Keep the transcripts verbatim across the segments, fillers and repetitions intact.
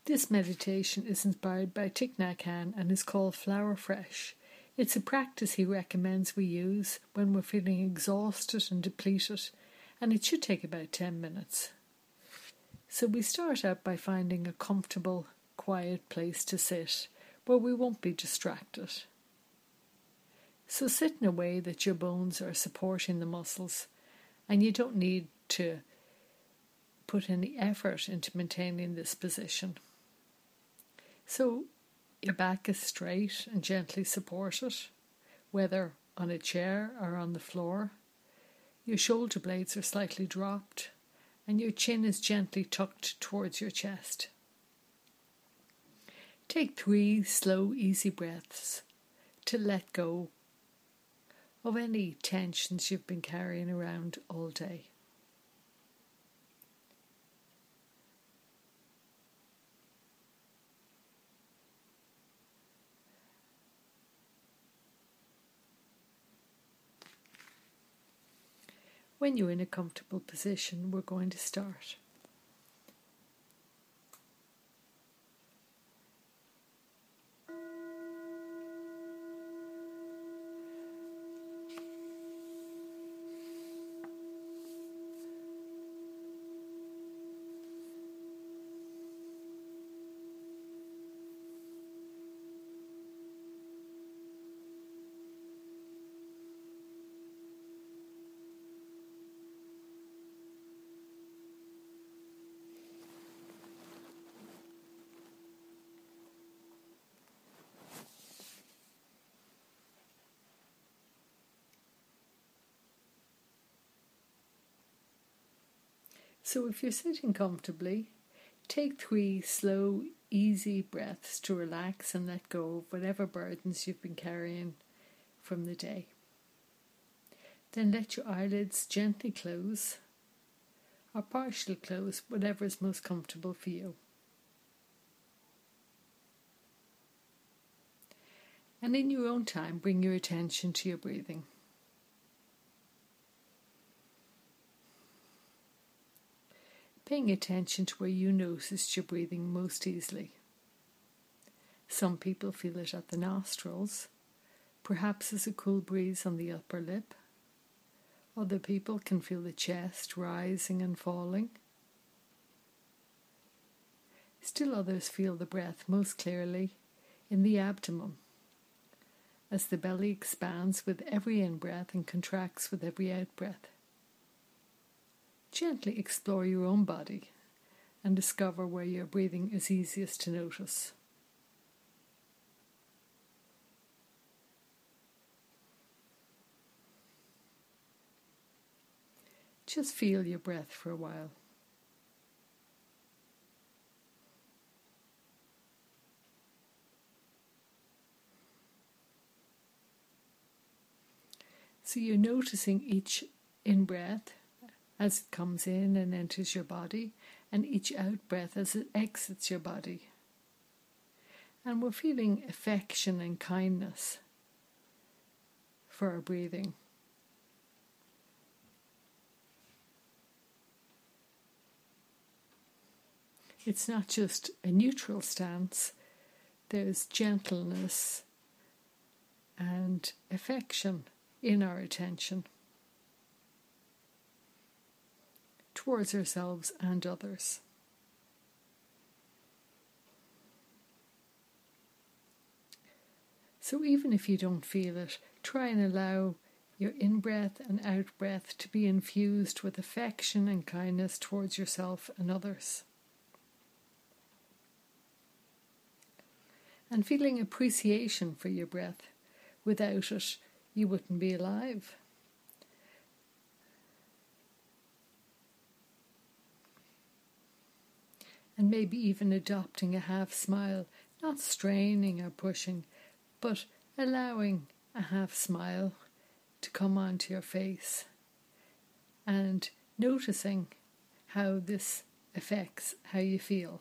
This meditation is inspired by Thich Nhat Hanh and is called Flower Fresh. It's a practice he recommends we use when we're feeling exhausted and depleted, and it should take about ten minutes. So we start out by finding a comfortable, quiet place to sit where we won't be distracted. So sit in a way that your bones are supporting the muscles, and you don't need to put any effort into maintaining this position. So your back is straight and gently supported, whether on a chair or on the floor. Your shoulder blades are slightly dropped, and your chin is gently tucked towards your chest. Take three slow, easy breaths to let go of any tensions you've been carrying around all day. When you're in a comfortable position, we're going to start. So if you're sitting comfortably, take three slow, easy breaths to relax and let go of whatever burdens you've been carrying from the day. Then let your eyelids gently close, or partially close, whatever is most comfortable for you. And in your own time, bring your attention to your breathing. Paying attention to where you notice your breathing most easily. Some people feel it at the nostrils, perhaps as a cool breeze on the upper lip. Other people can feel the chest rising and falling. Still others feel the breath most clearly in the abdomen, as the belly expands with every in-breath and contracts with every out-breath. Gently explore your own body and discover where your breathing is easiest to notice. Just feel your breath for a while. So you're noticing each in-breath as it comes in and enters your body, and each out-breath as it exits your body. And we're feeling affection and kindness for our breathing. It's not just a neutral stance, there's gentleness and affection in our attention towards ourselves and others. So even if you don't feel it, try and allow your in-breath and out-breath to be infused with affection and kindness towards yourself and others. And feeling appreciation for your breath. Without it, you wouldn't be alive. And maybe even adopting a half smile, not straining or pushing, but allowing a half smile to come onto your face and noticing how this affects how you feel.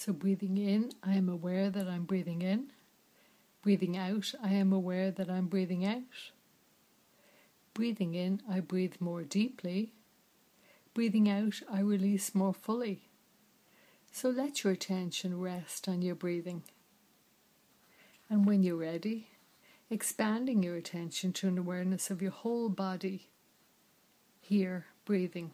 So breathing in, I am aware that I'm breathing in. Breathing out, I am aware that I'm breathing out. Breathing in, I breathe more deeply. Breathing out, I release more fully. So let your attention rest on your breathing. And when you're ready, expanding your attention to an awareness of your whole body, here, breathing.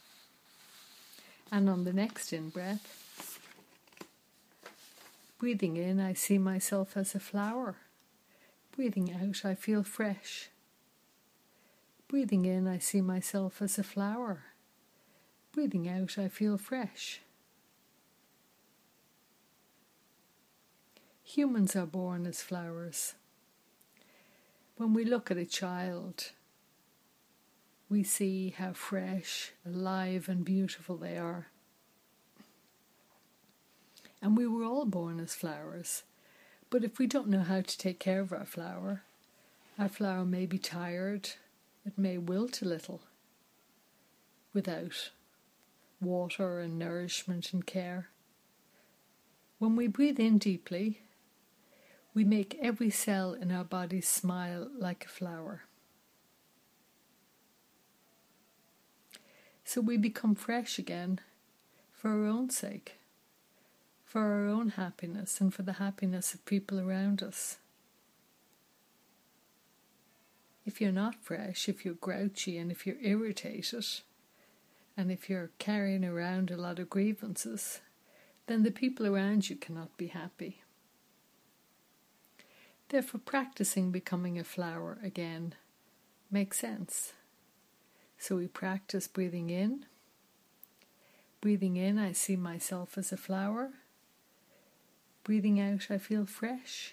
And on the next in-breath, breathing in, I see myself as a flower. Breathing out, I feel fresh. Breathing in, I see myself as a flower. Breathing out, I feel fresh. Humans are born as flowers. When we look at a child, we see how fresh, alive and beautiful they are. And we were all born as flowers. But if we don't know how to take care of our flower, our flower may be tired, it may wilt a little without water and nourishment and care. When we breathe in deeply, we make every cell in our body smile like a flower. So we become fresh again for our own sake, for our own happiness and for the happiness of people around us. If you're not fresh, if you're grouchy and if you're irritated, and if you're carrying around a lot of grievances, then the people around you cannot be happy. Therefore, practicing becoming a flower again makes sense. So we practice breathing in. Breathing in, I see myself as a flower. Breathing out, I feel fresh.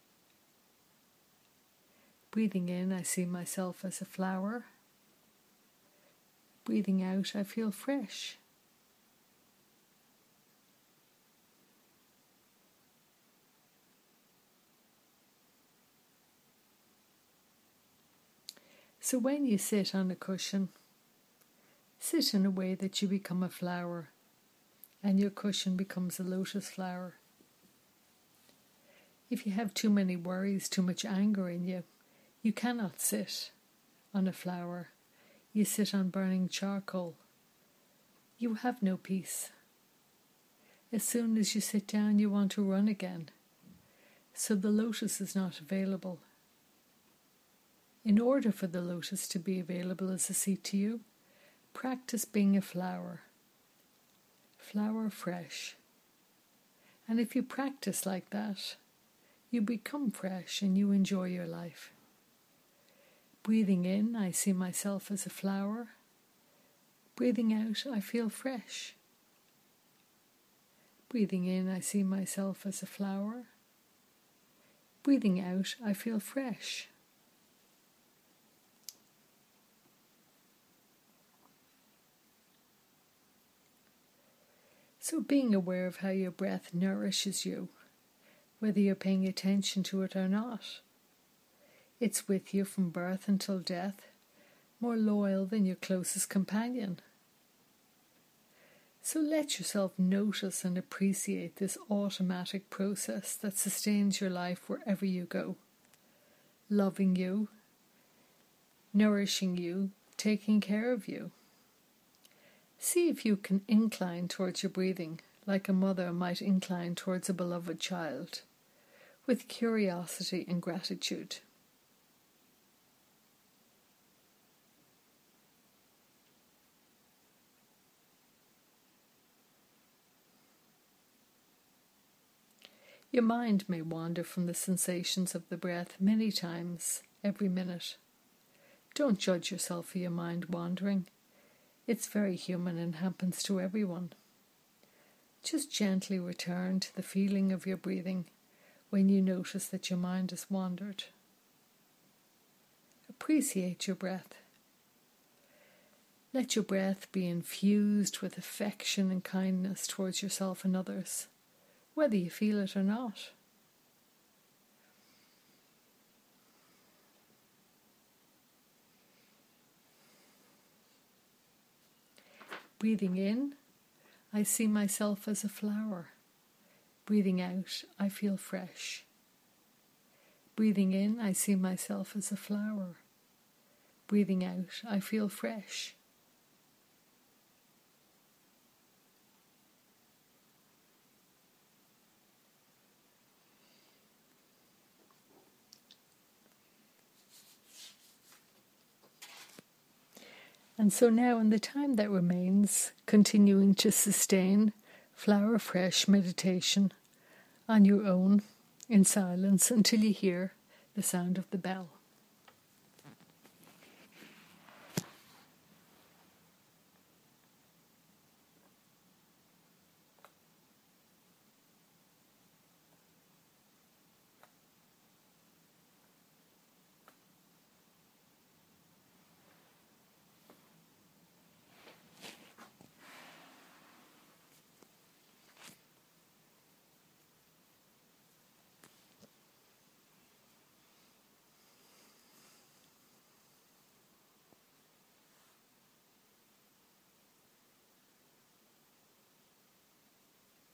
Breathing in, I see myself as a flower. Breathing out, I feel fresh. So when you sit on a cushion, sit in a way that you become a flower and your cushion becomes a lotus flower. If you have too many worries, too much anger in you, you cannot sit on a flower. You sit on burning charcoal. You have no peace. As soon as you sit down, you want to run again. So the lotus is not available. In order for the lotus to be available as a seat to you, practice being a flower. Flower fresh. And if you practice like that, you become fresh and you enjoy your life. Breathing in, I see myself as a flower. Breathing out, I feel fresh. Breathing in, I see myself as a flower. Breathing out, I feel fresh. So being aware of how your breath nourishes you, whether you're paying attention to it or not. It's with you from birth until death, more loyal than your closest companion. So let yourself notice and appreciate this automatic process that sustains your life wherever you go, loving you, nourishing you, taking care of you. See if you can incline towards your breathing like a mother might incline towards a beloved child, with curiosity and gratitude. Your mind may wander from the sensations of the breath many times, every minute. Don't judge yourself for your mind wandering. It's very human and happens to everyone. Just gently return to the feeling of your breathing when you notice that your mind has wandered. Appreciate your breath. Let your breath be infused with affection and kindness towards yourself and others, whether you feel it or not. Breathing in, I see myself as a flower. Breathing out, I feel fresh. Breathing in, I see myself as a flower. Breathing out, I feel fresh. And so now, in the time that remains, continuing to sustain flower fresh meditation on your own in silence until you hear the sound of the bell.